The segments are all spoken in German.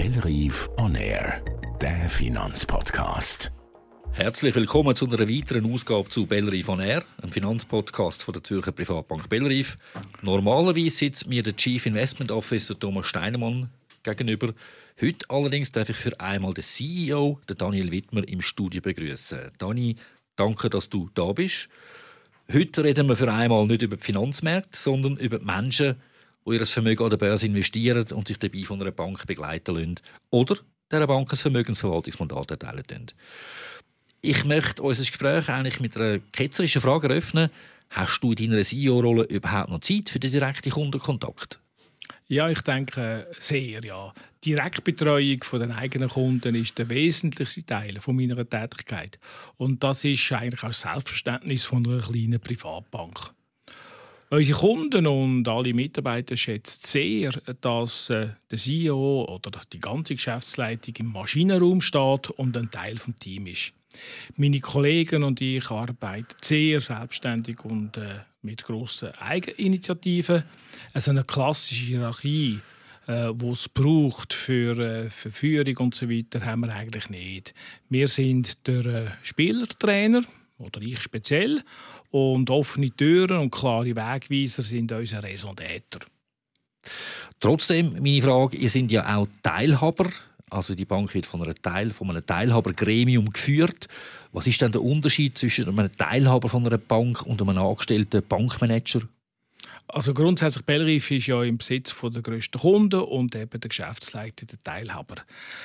Bellerive on Air, der Finanzpodcast. Herzlich willkommen zu einer weiteren Ausgabe zu Bellerive on Air, einem Finanzpodcast von der Zürcher Privatbank Bellerive. Normalerweise sitzt mir der Chief Investment Officer Thomas Steinemann gegenüber. Heute allerdings darf ich für einmal den CEO, den Daniel Widmer, im Studio begrüßen. Dani, danke, dass du da bist. Heute reden wir für einmal nicht über die Finanzmärkte, sondern über die Menschen, die ihr Vermögen an der Börse investieren und sich dabei von einer Bank begleiten lassen oder dieser Bank ein Vermögensverwaltungsmandat erteilen lassen. Ich möchte unser Gespräch eigentlich mit einer ketzerischen Frage eröffnen. Hast du in deiner CEO-Rolle überhaupt noch Zeit für den direkten Kundenkontakt? Ja, ich denke sehr, ja. Die Direktbetreuung der eigenen Kunden ist der wesentlichste Teil meiner Tätigkeit. Und das ist eigentlich auch das Selbstverständnis von einer kleinen Privatbank. Unsere Kunden und alle Mitarbeiter schätzen sehr, dass der CEO oder die ganze Geschäftsleitung im Maschinenraum steht und ein Teil des Teams ist. Meine Kollegen und ich arbeiten sehr selbstständig und mit grossen Eigeninitiativen. Also eine klassische Hierarchie, die es braucht für Führung und so weiter, haben wir eigentlich nicht. Wir sind der Spielertrainer, oder ich speziell, und offene Türen und klare Wegweiser sind unsere Raison d'être. Trotzdem, meine Frage, ihr seid ja auch Teilhaber. Also die Bank wird von einem Teilhabergremium geführt. Was ist denn der Unterschied zwischen einem Teilhaber von einer Bank und einem angestellten Bankmanager? Also grundsätzlich Bellerive ist ja im Besitz der grössten Kunden und eben der Geschäftsleiter, der Teilhaber.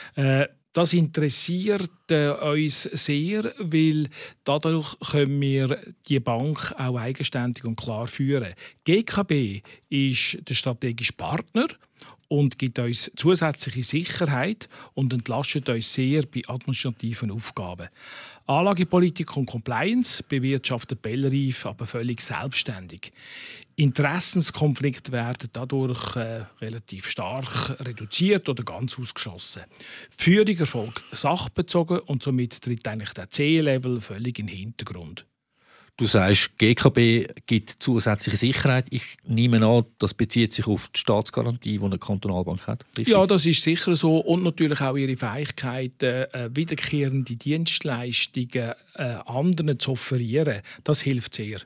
Das interessiert uns sehr, weil dadurch können wir die Bank auch eigenständig und klar führen. GKB ist der strategische Partner und gibt uns zusätzliche Sicherheit und entlastet uns sehr bei administrativen Aufgaben. Anlagepolitik und Compliance bewirtschaftet Bellerive aber völlig selbstständig. Interessenskonflikte werden dadurch relativ stark reduziert oder ganz ausgeschlossen. Führung erfolgt sachbezogen und somit tritt eigentlich der C-Level völlig in den Hintergrund. Du sagst, GKB gibt zusätzliche Sicherheit. Ich nehme an, das bezieht sich auf die Staatsgarantie, die eine Kantonalbank hat. Richtig? Ja, das ist sicher so. Und natürlich auch ihre Fähigkeit, wiederkehrende Dienstleistungen anderen zu offerieren. Das hilft sehr.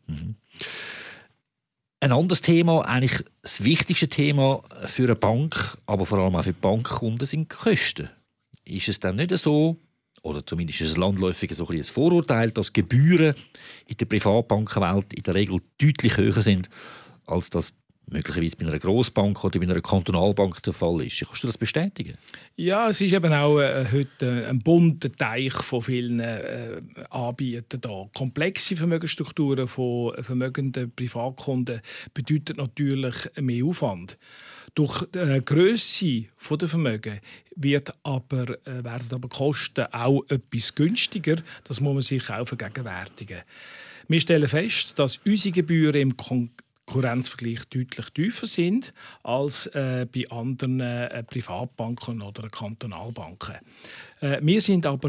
Ein anderes Thema, eigentlich das wichtigste Thema für eine Bank, aber vor allem auch für die Bankkunden, sind die Kosten. Ist es dann nicht so, oder zumindest ist es landläufig so ein Vorurteil, dass Gebühren in der Privatbankenwelt in der Regel deutlich höher sind, als das möglicherweise bei einer Grossbank oder bei einer Kantonalbank der Fall ist. Kannst du das bestätigen? Ja, es ist eben auch heute ein bunter Teich von vielen Anbietern da. Komplexe Vermögensstrukturen von vermögenden Privatkunden bedeuten natürlich mehr Aufwand. Durch die Grösse der Vermögen werden aber Kosten auch etwas günstiger. Das muss man sich auch vergegenwärtigen. Wir stellen fest, dass unsere Gebühren im Konkurrenzvergleich deutlich tiefer sind als bei anderen Privatbanken oder Kantonalbanken. Wir sind aber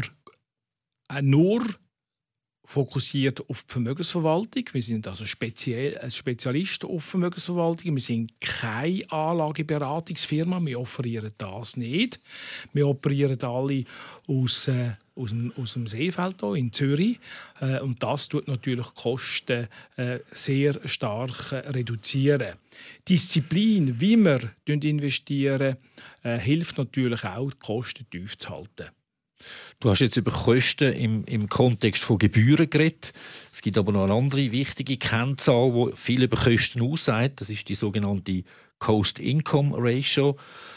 nur fokussiert auf die Vermögensverwaltung. Wir sind also Spezialist auf Vermögensverwaltung. Wir sind keine Anlageberatungsfirma. Wir offerieren das nicht. Wir operieren alle aus dem Seefeld hier in Zürich. Und das tut natürlich die Kosten sehr stark reduzieren. Disziplin, wie wir investieren, hilft natürlich auch, die Kosten tief zu halten. Du hast jetzt über Kosten im Kontext von Gebühren geredet. Es gibt aber noch eine andere wichtige Kennzahl, die viel über Kosten aussagt. Das ist die sogenannte Cost-Income-Ratio.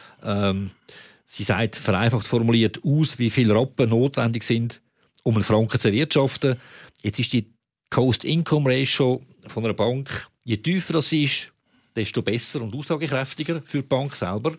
Sie sagt vereinfacht formuliert aus, wie viele Rappen notwendig sind, um einen Franken zu erwirtschaften. Jetzt ist die Cost-Income-Ratio von einer Bank, je tiefer das ist, desto besser und aussagekräftiger für die Bank selber.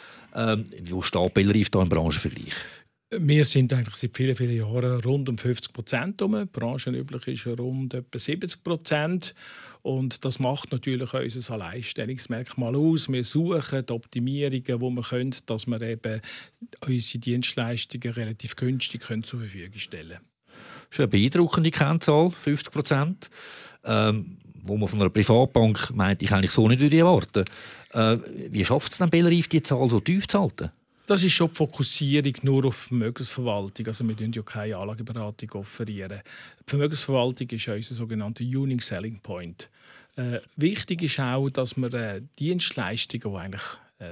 Wo steht Bellerive da im Branchenvergleich? Wir sind eigentlich seit vielen, vielen Jahren rund um 50%. Branchenüblich ist rund etwa 70%. Und das macht natürlich unser Alleinstellungsmerkmal aus. Wir suchen die Optimierungen, die wir können, dass wir eben unsere Dienstleistungen relativ günstig zur Verfügung stellen können. Das ist eine beeindruckende Kennzahl, 50%. Wo man von einer Privatbank meint, ich eigentlich so nicht erwarten würde. Wie schafft es denn Bellerive, die Zahl so tief zu halten? Das ist schon die Fokussierung nur auf Vermögensverwaltung. Also wir offerieren ja keine Anlageberatung offerieren. Die Vermögensverwaltung ist ja unser sogenannter Unique Selling Point. Wichtig ist auch, dass wir Dienstleistungen, die eigentlich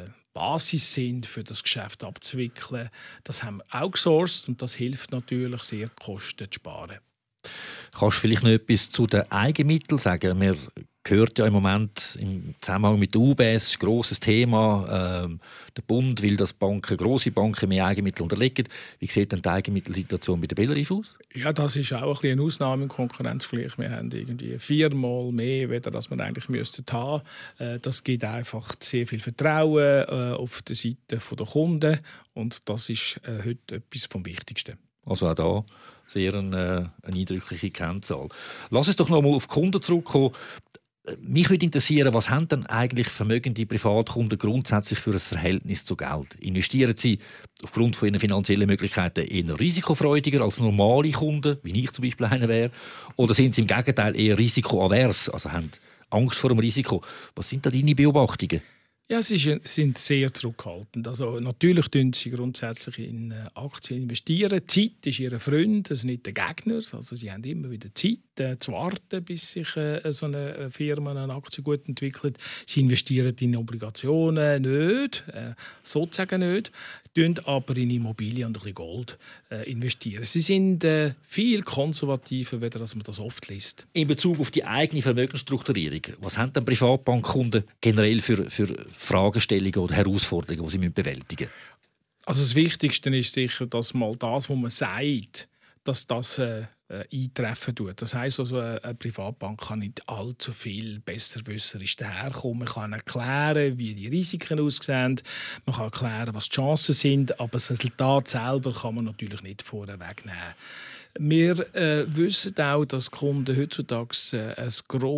Basis sind, für das Geschäft abzuwickeln, das haben wir outgesourced und das hilft natürlich sehr, Kosten zu sparen. Kannst du vielleicht noch etwas zu den Eigenmitteln sagen? Man hört ja im Moment im Zusammenhang mit der UBS, ein grosses Thema. Der Bund will, dass grosse Banken mehr Eigenmittel unterlegen. Wie sieht denn die Eigenmittelsituation bei der Bellerive aus? Ja, das ist auch ein bisschen eine Ausnahme im Konkurrenzvergleich. Wir haben irgendwie 4-mal mehr, als wir eigentlich müssten haben. Das gibt einfach sehr viel Vertrauen auf der Seite der Kunden und das ist heute etwas vom Wichtigsten. Also auch da sehr eine eindrückliche Kennzahl. Lass uns doch noch mal auf die Kunden zurückkommen. Mich würde interessieren, was haben denn eigentlich vermögende Privatkunden grundsätzlich für ein Verhältnis zu Geld? Investieren sie aufgrund von ihren finanziellen Möglichkeiten eher risikofreudiger als normale Kunden, wie ich zum Beispiel einer wäre? Oder sind sie im Gegenteil eher risikoavers, also haben Angst vor dem Risiko? Was sind da deine Beobachtungen? Ja, sie sind sehr zurückhaltend. Also natürlich investieren sie grundsätzlich in Aktien. Zeit ist ihr Freund, das ist nicht der Gegner. Also sie haben immer wieder Zeit zu warten, bis sich so eine Firma, eine Aktie gut entwickelt. Sie investieren in Obligationen nicht, sozusagen nicht, aber in Immobilien und ein bisschen Gold investieren. Sie sind viel konservativer, als man das oft liest. In Bezug auf die eigene Vermögensstrukturierung, was haben denn Privatbankkunden generell für Fragestellungen oder Herausforderungen, die sie bewältigen müssen? Also das Wichtigste ist sicher, dass mal das, was man sagt, dass das eintreffen tut. Das heisst also, eine Privatbank kann nicht allzu viel besserwisserisch daherkommen. Man kann erklären, wie die Risiken aussehen, man kann erklären, was die Chancen sind, aber das Resultat selber kann man natürlich nicht vorwegnehmen. Wir wissen auch, dass Kunden heutzutage einen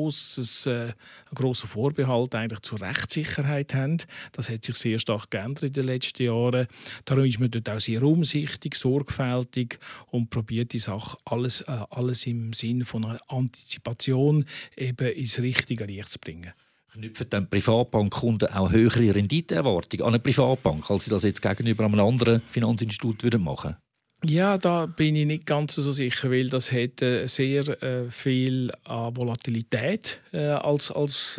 grossen Vorbehalt eigentlich zur Rechtssicherheit haben. Das hat sich sehr stark geändert in den letzten Jahren. Darum ist man dort auch sehr umsichtig, sorgfältig und probiert die Sache alles im Sinne von einer Antizipation eben ins richtige Licht zu bringen. Knüpfen dann Privatbankkunden auch höhere Renditeerwartungen an eine Privatbank, als sie das jetzt gegenüber einem anderen Finanzinstitut machen würden? Ja, da bin ich nicht ganz so sicher, weil das hat sehr viel Volatilität als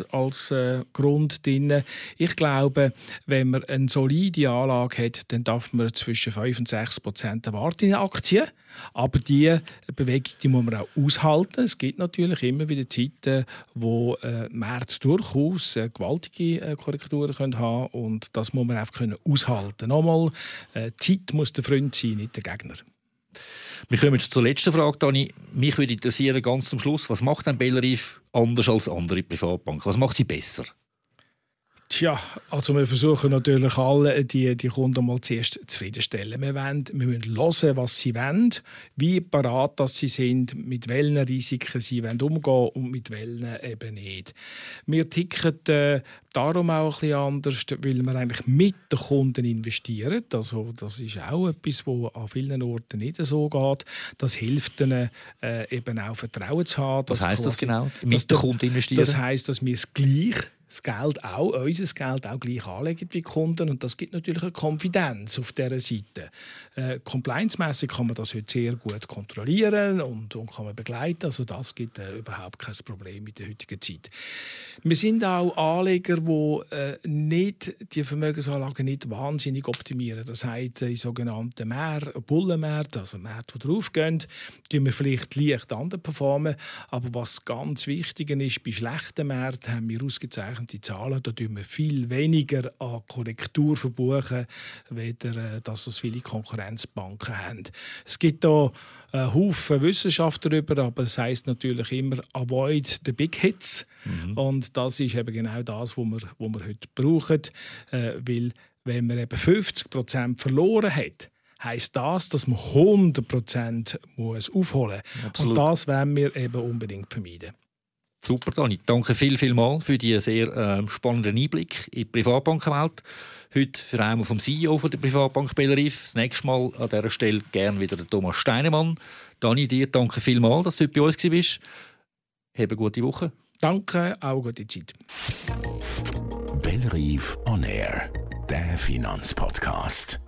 Grund drin. Ich glaube, wenn man eine solide Anlage hat, dann darf man zwischen 5 und 6% erwarten in Aktien. Aber diese Bewegung die muss man auch aushalten. Es gibt natürlich immer wieder Zeiten, wo Märkte durchaus gewaltige Korrekturen haben können. Und das muss man einfach aushalten. Nochmal, Zeit muss der Freund sein, nicht der Gegner. Wir kommen zur letzten Frage, Dani. Mich würde interessieren, ganz zum Schluss, was macht denn Bellerive anders als andere Privatbanken? Was macht sie besser? Tja, also wir versuchen natürlich alle, die Kunden mal zuerst zufriedenstellen. Wir müssen hören, was sie wollen, wie parat sie sind, mit welchen Risiken sie umgehen wollen und mit welchen eben nicht. Wir ticken darum auch ein bisschen anders, weil wir eigentlich mit den Kunden investieren. Also das ist auch etwas, was an vielen Orten nicht so geht. Das hilft ihnen eben auch Vertrauen zu haben. Was heisst das genau? Mit den Kunden investieren? Das heisst, dass wir es gleich unser Geld auch gleich anlegen wie die Kunden. Und das gibt natürlich eine Konfidenz auf dieser Seite. Compliance-mässig kann man das heute sehr gut kontrollieren und kann man begleiten. Also das gibt überhaupt kein Problem in der heutigen Zeit. Wir sind auch Anleger, die nicht die Vermögensanlagen nicht wahnsinnig optimieren. Das heisst, in sogenannten Bullenmärkten, also Märkte, die draufgehen, tun wir vielleicht leicht underperformen. Aber was ganz wichtig ist, bei schlechten Märkten haben wir ausgezeichnete Zahlen, da tun wir viel weniger an Korrektur verbuchen, weder dass es viele Konkurrenzbanken haben. Es gibt da einen Haufen Wissenschaft darüber, aber es heisst natürlich immer «avoid the big hits». Und das ist eben genau das, was wir heute brauchen, weil wenn man eben 50% verloren hat, heisst das, dass man 100% aufholen muss. Und das wollen wir eben unbedingt vermeiden. Super, Dani. Danke vielmals für diesen sehr spannenden Einblick in die Privatbankenwelt. Heute für einmal vom CEO von der Privatbank Bellerive. Das nächste Mal an dieser Stelle gerne wieder der Thomas Steinemann. Dani, dir danke vielmals, dass du heute bei uns warst. Habe eine gute Woche. Danke, auch gute Zeit. Bellerive on Air, der Finanzpodcast.